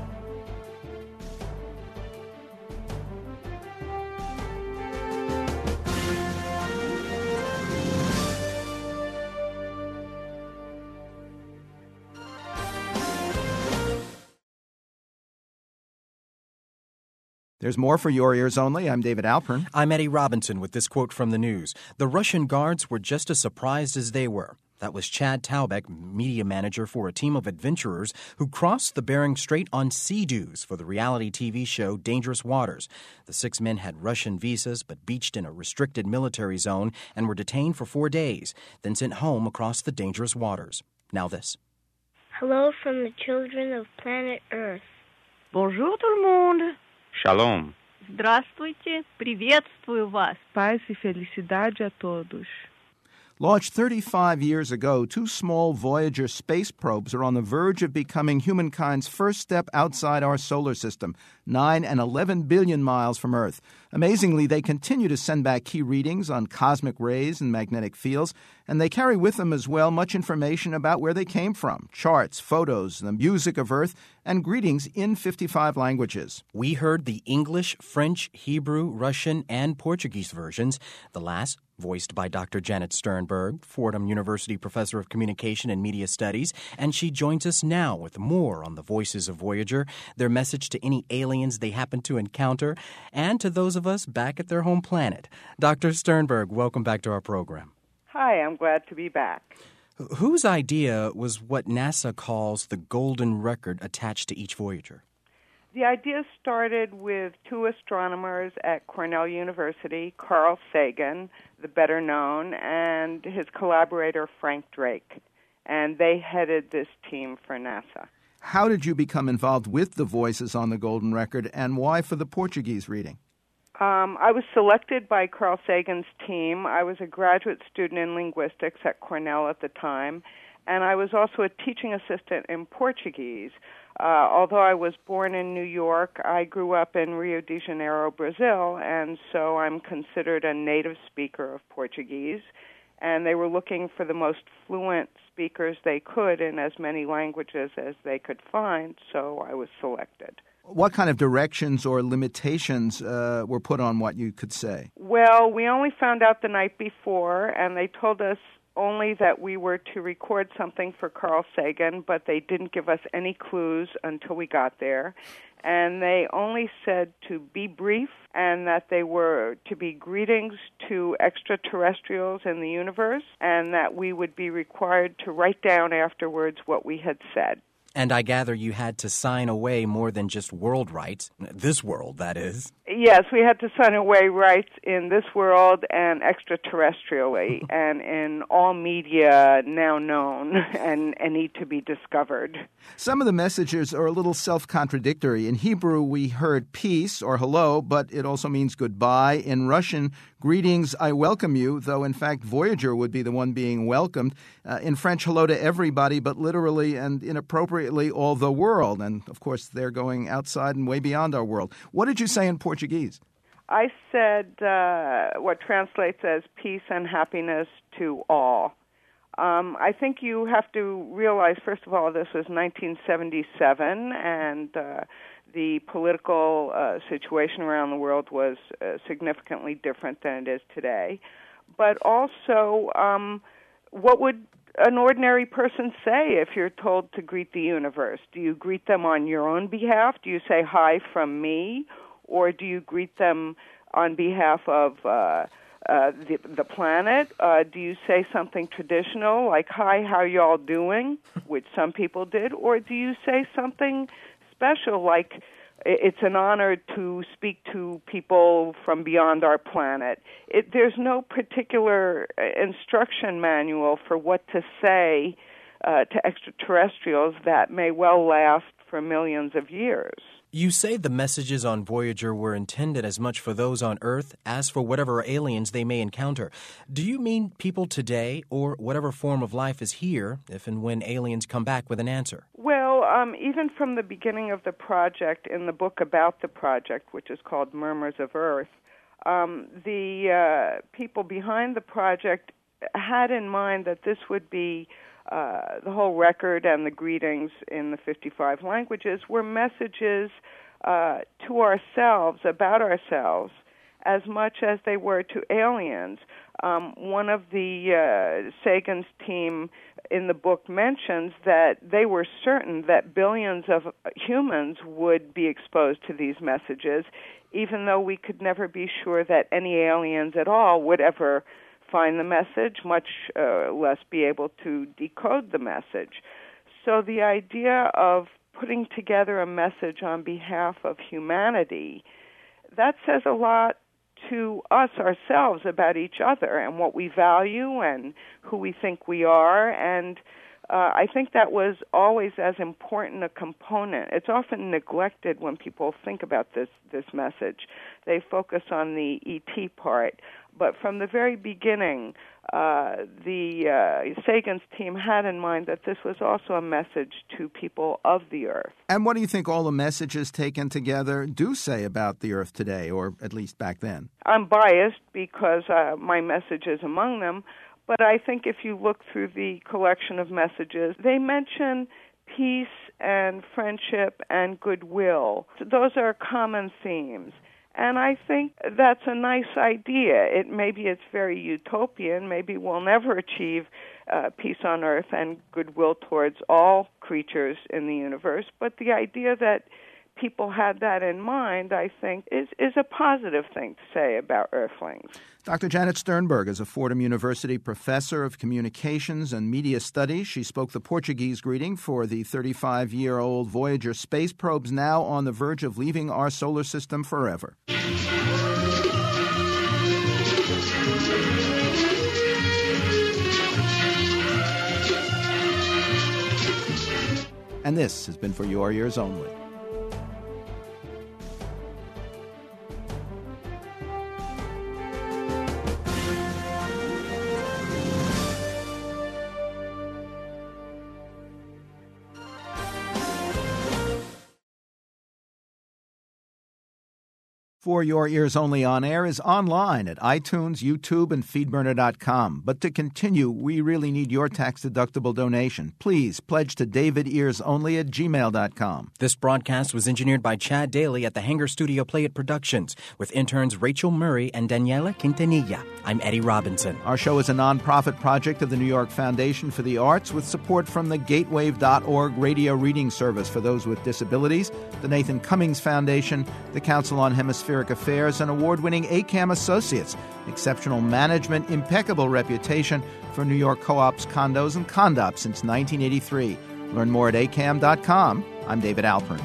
There's more for your ears only. I'm David Alpern. I'm Eddie Robinson with this quote from the news. The Russian guards were just as surprised as they were. That was Chad Taubeck, media manager for a team of adventurers who crossed the Bering Strait on Sea-Doos for the reality T V show Dangerous Waters. The six men had Russian visas but beached in a restricted military zone and were detained for four days, then sent home across the dangerous waters. Now this. Hello from the children of planet Earth. Bonjour tout le monde. Shalom. Здравствуйте. Приветствую вас. Paz e felicidade a todos. Launched thirty-five years ago, two small Voyager space probes are on the verge of becoming humankind's first step outside our solar system, nine and eleven billion miles from Earth. Amazingly, they continue to send back key readings on cosmic rays and magnetic fields, and they carry with them as well much information about where they came from, charts, photos, the music of Earth, and greetings in fifty-five languages. We heard the English, French, Hebrew, Russian, and Portuguese versions, the last voiced by Doctor Janet Sternberg, Fordham University Professor of Communication and Media Studies, and she joins us now with more on the voices of Voyager, their message to any aliens they happen to encounter, and to those of us back at their home planet. Doctor Sternberg, welcome back to our program. Hi, I'm glad to be back. Whose idea was what NASA calls the golden record attached to each Voyager? The idea started with two astronomers at Cornell University, Carl Sagan, the better known, and his collaborator Frank Drake. And they headed this team for NASA. How did you become involved with the voices on the golden record, and why for the Portuguese reading? Um, I was selected by Carl Sagan's team. I was a graduate student in linguistics at Cornell at the time, and I was also a teaching assistant in Portuguese. Uh, although I was born in New York, I grew up in Rio de Janeiro, Brazil, and so I'm considered a native speaker of Portuguese. And they were looking for the most fluent speakers they could in as many languages as they could find, so I was selected. What kind of directions or limitations uh, were put on what you could say? Well, we only found out the night before, and they told us only that we were to record something for Carl Sagan, but they didn't give us any clues until we got there. And they only said to be brief and that they were to be greetings to extraterrestrials in the universe, and that we would be required to write down afterwards what we had said. And I gather you had to sign away more than just world rights, this world, that is. Yes, we had to sign away rights in this world and extraterrestrially, and in all media now known and, and need to be discovered. Some of the messages are a little self-contradictory. In Hebrew, we heard peace or hello, but it also means goodbye. In Russian, greetings, I welcome you, though in fact Voyager would be the one being welcomed. Uh, in French, hello to everybody, but literally and inappropriately all the world. And of course, they're going outside and way beyond our world. What did you say in Portuguese? I said uh, what translates as peace and happiness to all. Um, I think you have to realize, first of all, this was nineteen seventy-seven, and uh, the political uh, situation around the world was uh, significantly different than it is today. But also, um, what would an ordinary person say if you're told to greet the universe? Do you greet them on your own behalf? Do you say hi from me? Or do you greet them on behalf of uh, uh, the, the planet? Uh, do you say something traditional like, hi, how y'all doing, which some people did? Or do you say something special like, it's an honor to speak to people from beyond our planet? It, there's no particular instruction manual for what to say uh, to extraterrestrials that may well last for millions of years. You say the messages on Voyager were intended as much for those on Earth as for whatever aliens they may encounter. Do you mean people today or whatever form of life is here if and when aliens come back with an answer? Well, um, even from the beginning of the project, in the book about the project, which is called Murmurs of Earth, um, the uh, people behind the project had in mind that this would be Uh, the whole record and the greetings in the fifty-five languages were messages uh, to ourselves, about ourselves, as much as they were to aliens. Um, one of the uh, Sagan's team in the book mentions that they were certain that billions of humans would be exposed to these messages, even though we could never be sure that any aliens at all would ever find the message, much uh, less be able to decode the message. So the idea of putting together a message on behalf of humanity, that says a lot to us ourselves about each other and what we value and who we think we are. And uh, I think that was always as important a component. It's often neglected when people think about this, this message. They focus on the E T part. But from the very beginning, uh, the uh, Sagan's team had in mind that this was also a message to people of the Earth. And what do you think all the messages taken together do say about the Earth today, or at least back then? I'm biased because uh, my message is among them, but I think if you look through the collection of messages, they mention peace and friendship and goodwill. So those are common themes. And I think that's a nice idea. It maybe it's very utopian. Maybe we'll never achieve uh, peace on Earth and goodwill towards all creatures in the universe. But the idea that people had that in mind, I think, is, is a positive thing to say about Earthlings. Doctor Janet Sternberg is a Fordham University professor of communications and media studies. She spoke the Portuguese greeting for the thirty-five-year-old Voyager space probes now on the verge of leaving our solar system forever. And this has been For Your Ears Only. For Your Ears Only on Air is online at iTunes, YouTube, and feedburner dot com. But to continue, we really need your tax-deductible donation. Please pledge to david ears only at gmail dot com. This broadcast was engineered by Chad Daly at the Hanger Studio Play It Productions with interns Rachel Murray and Daniela Quintanilla. I'm Eddie Robinson. Our show is a nonprofit project of the New York Foundation for the Arts with support from the gatewave dot org radio reading service for those with disabilities, the Nathan Cummings Foundation, the Council on Hemispheric Affairs, and award-winning A C A M Associates. Exceptional management, impeccable reputation for New York co-ops, condos, and condops since nineteen eighty-three. Learn more at A C A M dot com. I'm David Alpern.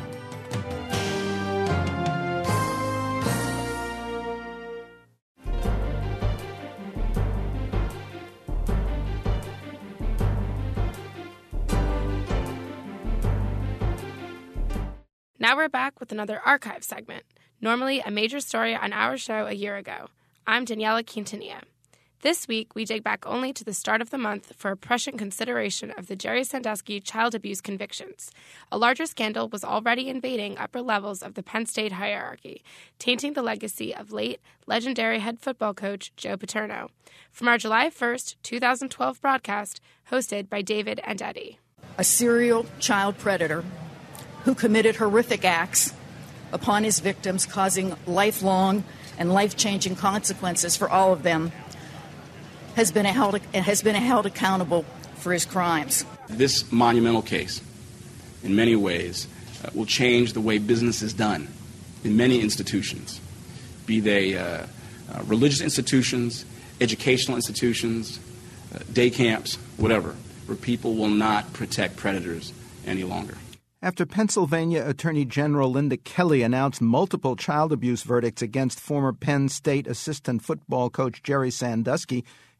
Now we're back with another archive segment, normally a major story on our show a year ago. I'm Daniela Quintanilla. This week, we dig back only to the start of the month for a prescient consideration of the Jerry Sandusky child abuse convictions. A larger scandal was already invading upper levels of the Penn State hierarchy, tainting the legacy of late legendary head football coach Joe Paterno. From our July first, twenty twelve broadcast, hosted by David and Eddie. A serial child predator who committed horrific acts upon his victims, causing lifelong and life-changing consequences for all of them, has been held has been held accountable for his crimes. This monumental case, in many ways, uh, will change the way business is done in many institutions, be they uh, uh, religious institutions, educational institutions, uh, day camps, whatever, where people will not protect predators any longer. After Pennsylvania Attorney General Linda Kelly announced multiple child abuse verdicts against former Penn State assistant football coach Jerry Sandusky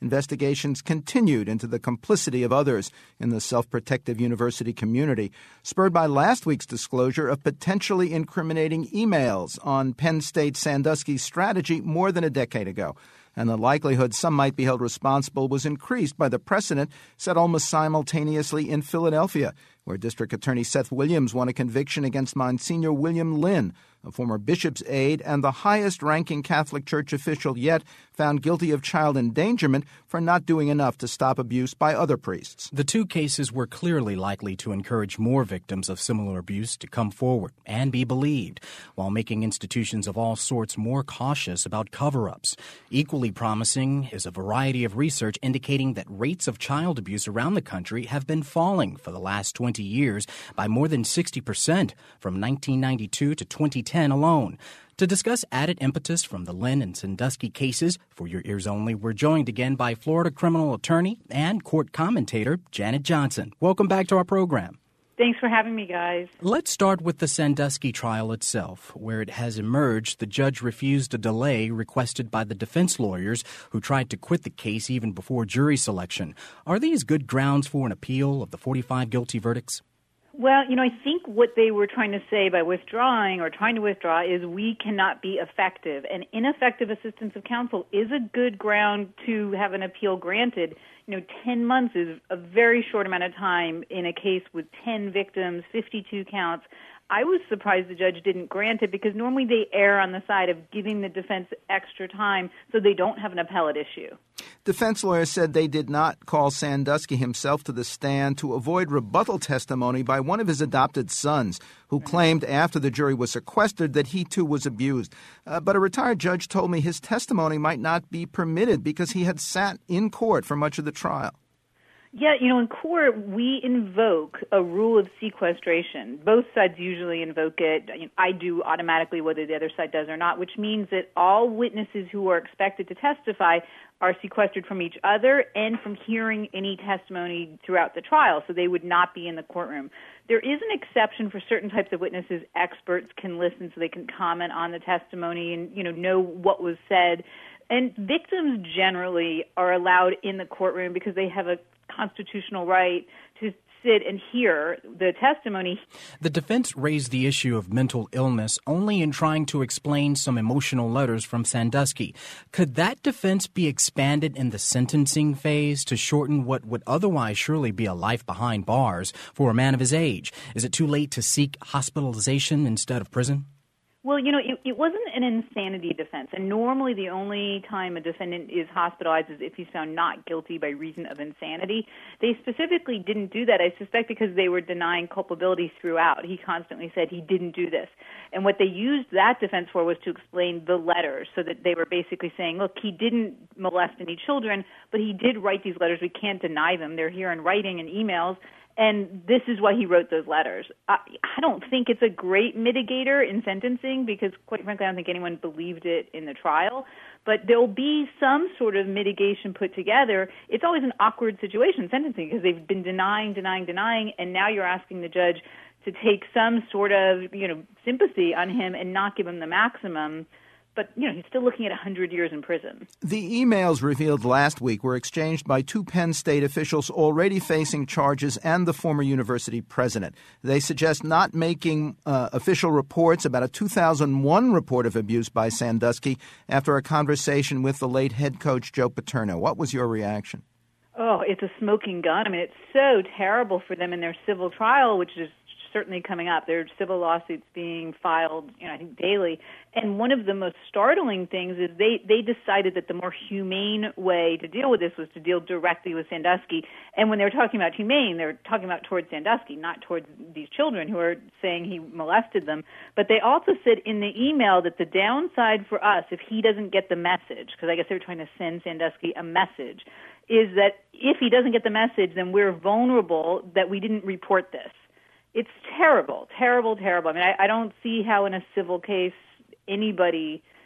investigations continued into the complicity of others in the self-protective university community, spurred by last week's disclosure of potentially incriminating emails on Penn State Sandusky's strategy more than a decade ago. And the likelihood some might be held responsible was increased by the precedent set almost simultaneously in Philadelphia, where District Attorney Seth Williams won a conviction against Monsignor William Lynn, a former bishop's aide and the highest-ranking Catholic Church official yet found guilty of child endangerment for not doing enough to stop abuse by other priests. The two cases were clearly likely to encourage more victims of similar abuse to come forward and be believed, while making institutions of all sorts more cautious about cover-ups. Equally promising is a variety of research indicating that rates of child abuse around the country have been falling for the last twenty years by more than sixty percent from nineteen ninety-two to twenty ten alone. To discuss added impetus from the Lynn and Sandusky cases, for your ears only, we're joined again by Florida criminal attorney and court commentator Janet Johnson. Welcome back to our program. Thanks for having me, guys. Let's start with the Sandusky trial itself, where it has emerged the judge refused a delay requested by the defense lawyers who tried to quit the case even before jury selection. Are these good grounds for an appeal of the forty-five guilty verdicts? Well, you know, I think what they were trying to say by withdrawing or trying to withdraw is we cannot be effective. And ineffective assistance of counsel is a good ground to have an appeal granted. You know, ten months is a very short amount of time in a case with ten victims, fifty-two counts. I was surprised the judge didn't grant it because normally they err on the side of giving the defense extra time so they don't have an appellate issue. Defense lawyers said they did not call Sandusky himself to the stand to avoid rebuttal testimony by one of his adopted sons, who claimed after the jury was sequestered that he too was abused. Uh, but a retired judge told me his testimony might not be permitted because he had sat in court for much of the trial. Yeah, you know, in court, we invoke a rule of sequestration. Both sides usually invoke it. I do automatically whether the other side does or not, which means that all witnesses who are expected to testify are sequestered from each other and from hearing any testimony throughout the trial, so they would not be in the courtroom. There is an exception for certain types of witnesses. Experts can listen so they can comment on the testimony and, you know, know what was said. And victims generally are allowed in the courtroom because they have a constitutional right to sit and hear the testimony. The defense raised the issue of mental illness only in trying to explain some emotional letters from Sandusky. Could that defense be expanded in the sentencing phase to shorten what would otherwise surely be a life behind bars for a man of his age? Is it too late to seek hospitalization instead of prison? Well, you know, it, it wasn't an insanity defense, and normally the only time a defendant is hospitalized is if he's found not guilty by reason of insanity. They specifically didn't do that, I suspect, because they were denying culpability throughout. He constantly said he didn't do this. And what they used that defense for was to explain the letters, so that they were basically saying, look, he didn't molest any children, but he did write these letters. We can't deny them. They're here in writing and emails. And this is why he wrote those letters. I, I don't think it's a great mitigator in sentencing because, quite frankly, I don't think anyone believed it in the trial. But there'll be some sort of mitigation put together. It's always an awkward situation, sentencing, because they've been denying, denying, denying, and now you're asking the judge to take some sort of, you know, sympathy on him and not give him the maximum. But, you know, he's still looking at one hundred years in prison. The emails revealed last week were exchanged by two Penn State officials already facing charges and the former university president. They suggest not making uh, official reports about a two thousand one report of abuse by Sandusky after a conversation with the late head coach Joe Paterno. What was your reaction? Oh, it's a smoking gun. I mean, it's so terrible for them in their civil trial, which is certainly coming up. There are civil lawsuits being filed, you know, I think daily. And one of the most startling things is they, they decided that the more humane way to deal with this was to deal directly with Sandusky. And when they were talking about humane, they were talking about towards Sandusky, not towards these children who are saying he molested them. But they also said in the email that the downside for us, if he doesn't get the message, because I guess they were trying to send Sandusky a message, is that if he doesn't get the message, then we're vulnerable that we didn't report this. It's terrible, terrible, terrible. I mean, I, I don't see how in a civil case anybody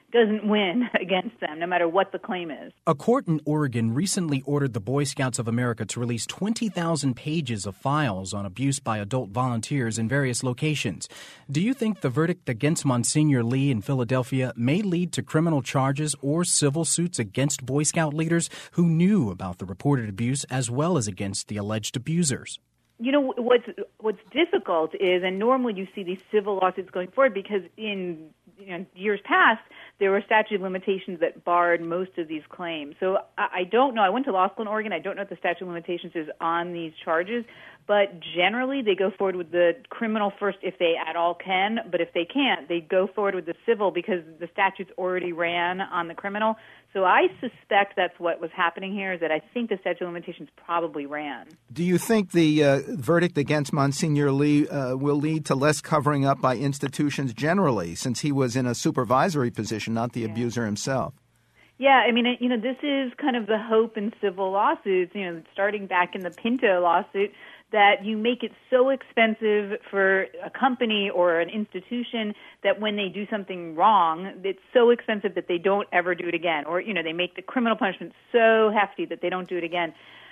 doesn't win against them, no matter what the claim is. A court in Oregon recently ordered the Boy Scouts of America to release twenty thousand pages of files on abuse by adult volunteers in various locations. Do you think the verdict against Monsignor Lee in Philadelphia may lead to criminal charges or civil suits against Boy Scout leaders who knew about the reported abuse as well as against the alleged abusers? You know, what's what's difficult is, and normally you see these civil lawsuits going forward because in you know, years past, there were statute of limitations that barred most of these claims. So I, I don't know. I went to law school in Oregon. I don't know what the statute of limitations is on these charges, but generally they go forward with the criminal first if they at all can, but if they can't, they go forward with the civil because the statutes already ran on the criminal. So I suspect that's what was happening here, is that I think the statute of limitations probably ran. Do you think the uh, verdict against Monsignor Lee uh, will lead to less covering up by institutions generally, since he was in a supervisory position, not the yeah. abuser himself? Yeah, I mean, you know, this is kind of the hope in civil lawsuits, you know, starting back in the Pinto lawsuit, that you make it so expensive for a company or an institution that when they do something wrong, it's so expensive that they don't ever do it again. Or, you know, they make the criminal punishment so hefty that they don't do it again.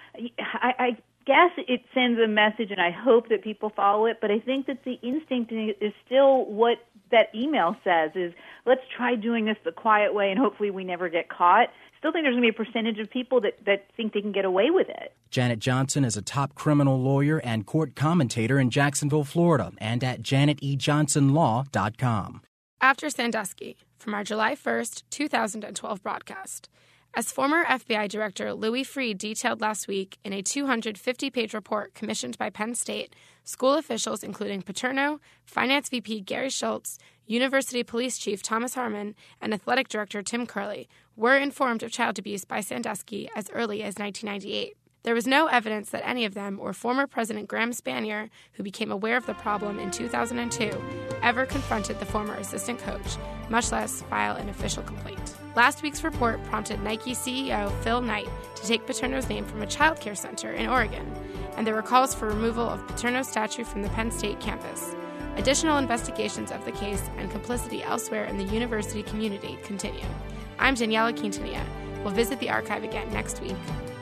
I, I guess it sends a message, and I hope that people follow it, but I think that the instinct is still what that email says, is let's try doing this the quiet way and hopefully we never get caught. Still think there's going to be a percentage of people that, that think they can get away with it. Janet Johnson is a top criminal lawyer and court commentator in Jacksonville, Florida, and at janet e johnson law dot com. After Sandusky, from our July first, two thousand twelve broadcast. As former F B I Director Louis Freeh detailed last week in a two hundred fifty page report commissioned by Penn State, school officials including Paterno, Finance V P Gary Schultz, University Police Chief Thomas Harmon, and Athletic Director Tim Curley were informed of child abuse by Sandusky as early as nineteen ninety-eight. There was no evidence that any of them or former President Graham Spanier, who became aware of the problem in two thousand two, ever confronted the former assistant coach, much less file an official complaint. Last week's report prompted Nike C E O Phil Knight to take Paterno's name from a child care center in Oregon, and there were calls for removal of Paterno's statue from the Penn State campus. Additional investigations of the case and complicity elsewhere in the university community continue. I'm Daniela Quintanilla. We'll visit the archive again next week.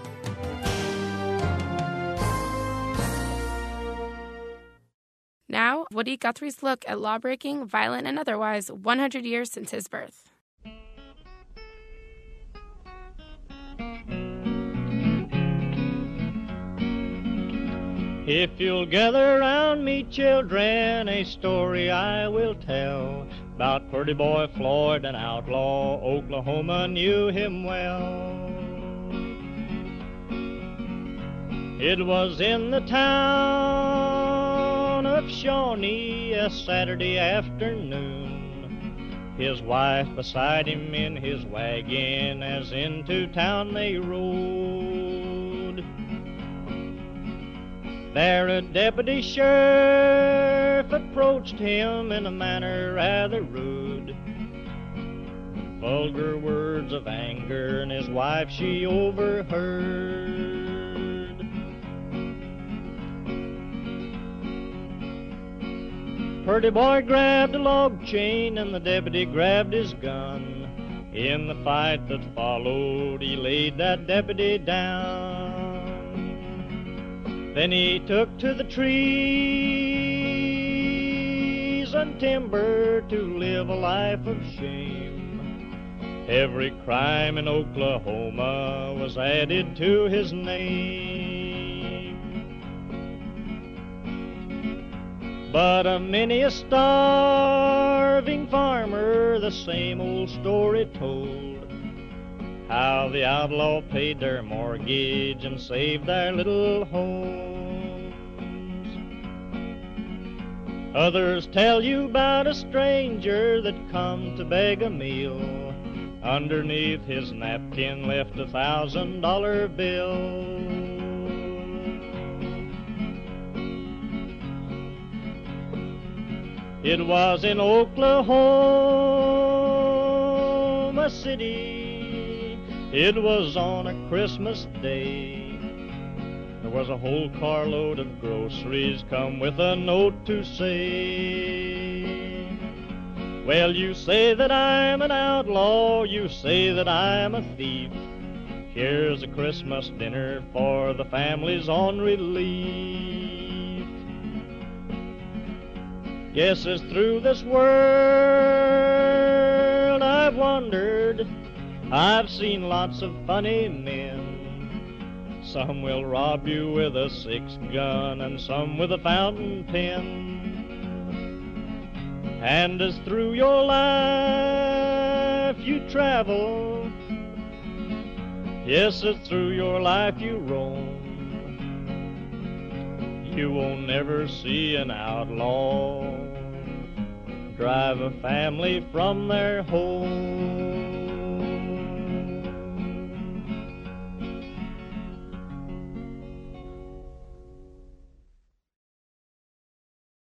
Now, Woody Guthrie's look at lawbreaking, violent and otherwise, one hundred years since his birth. If you'll gather round me, children, a story I will tell about pretty boy Floyd, an outlaw. Oklahoma knew him well. It was in the town of Shawnee, a Saturday afternoon. His wife beside him in his wagon, as into town they rode. There a deputy sheriff approached him in a manner rather rude. Vulgar words of anger, and his wife she overheard. Purdy boy grabbed a log chain, and the deputy grabbed his gun. In the fight that followed, he laid that deputy down. Then he took to the trees and timber to live a life of shame. Every crime in Oklahoma was added to his name. But a many a starving farmer the same old story told, how the outlaw paid their mortgage and saved their little homes. Others tell you about a stranger that come to beg a meal. Underneath his napkin left a thousand dollar bill. It was in Oklahoma City. It was on a Christmas day. There was a whole carload of groceries come with a note to say, Well, you say that I'm an outlaw, you say that I'm a thief. Here's a Christmas dinner for the families on relief. Guess it's through this world I've wandered. I've seen lots of funny men. Some will rob you with a six gun and some with a fountain pen. And as through your life you travel, yes, as through your life you roam, you won't never see an outlaw drive a family from their home.